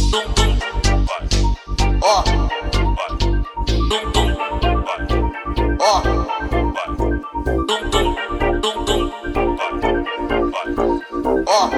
Ó, ó, ó,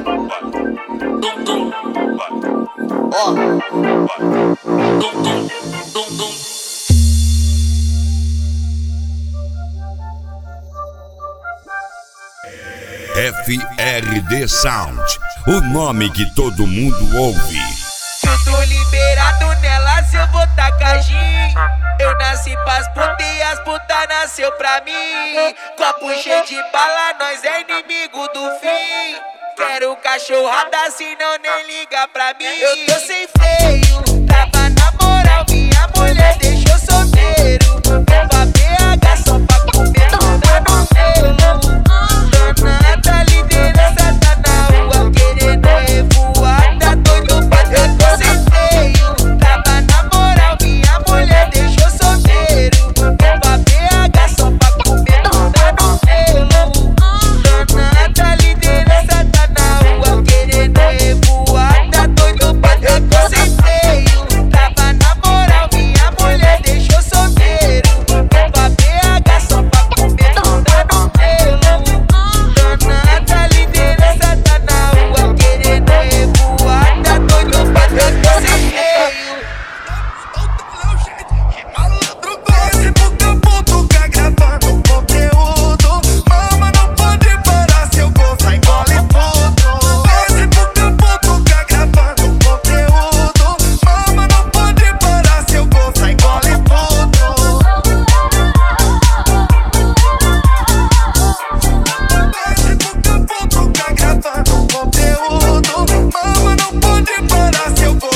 FRD Sound, o nome que todo mundo ouve. Eu tô liberado nelas, eu vou tacar gin. Eu nasci pras putas e as putas nasceu pra mim. Copo cheio de bala, nós é inimigo do fim. Quero cachorrada, senão nem liga pra mim. Eu tô sem freio, tava na moral, minha mulher deixou solteiro. Leva BH só pra comer, não dá no pelo. Danada, liderança tá na rua, querendo revoar, tá doido pra eu tô sem freio, tava na moral, minha mulher deixou solteiro. Leva BH só pra comer, não dá no pelo. Danada, liderança tá na rua, querendo revoar, tá doido pra eu tô sem freio, tava na moral, minha mulher deixou solteiro. Leva BH só pra comer, não dá no pelo. Danada, liderança tá na rua, querendo revoar, tá doido pra eu tô sem freio. Desce pro campo, tu quer gravando conteúdo. Mama, não pode parar, seu gol sai engole tudo. Desce pro campo, tu quer gravando conteúdo. Mama, não pode parar, seu gol sai engole tudo. Desce pro campo, tu quer gravando conteúdo. Mama, não pode parar, seu gol